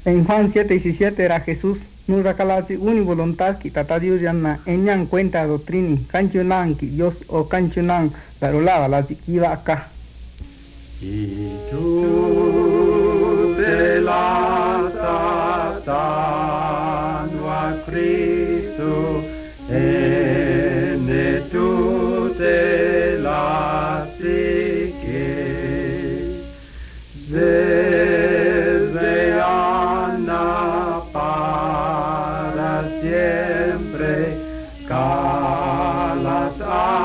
En Juan 7:17 era Jesús, no racalazi uni voluntad ki tata Dios yanna, enyan cuenta doctrini, canchunan ki Dios o canchunan, la rolaba la zikiva acá. Y tú te la dando a Cristo, en tú te la sigues. Desde Ana para siempre, calas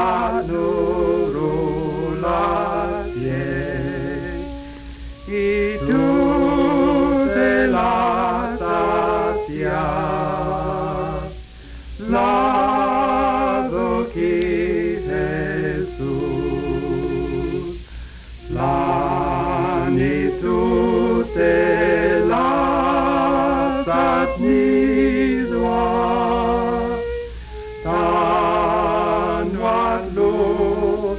adoro y tú te la sacias, lado que Jesús, la ni tú te la satisfaz, dando a lo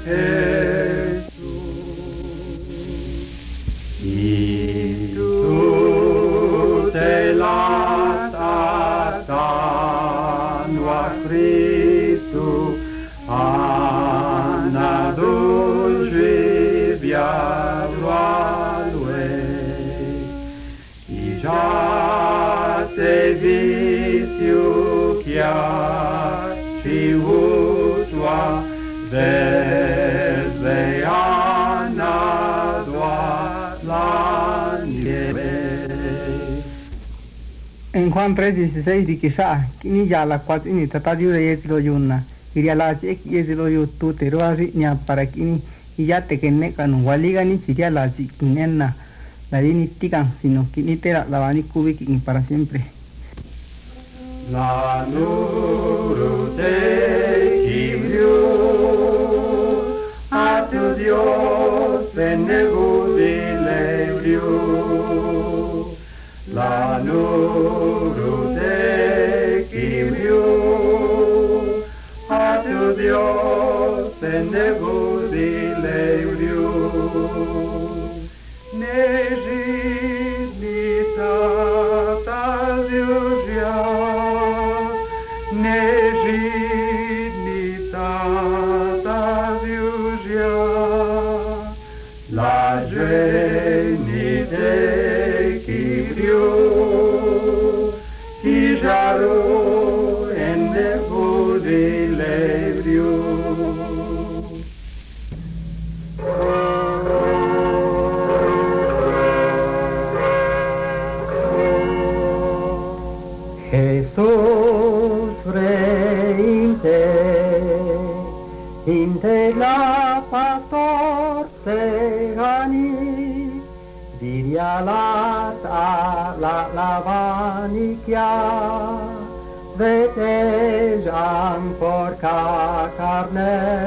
y tú te la dando a Cristo, Ana dulce viaggio a Lui, y ya te vicio chiari tua desde Ana la nieve. En Juan 3:16 di kisha, kini jala kwat ini tata Dios yeslo yunna, iria la chek yeslo yu tu te roari nya para kini, iya te kenne kanu waliga ni chiria la chikinenna, la dini tikan, sino kini tera la vani kubiki para siempre. La nuru te kibriu, a tu Dios benegu dilebriu. La nuru te kibriu, a tu Dios benegu dilebriu. Neji nita ta viuja, la genite qui viu, qui jaro en nevo di lebriu. Jesús frente, integra pastor segani, diria la lavanichia, vetejan porca carne,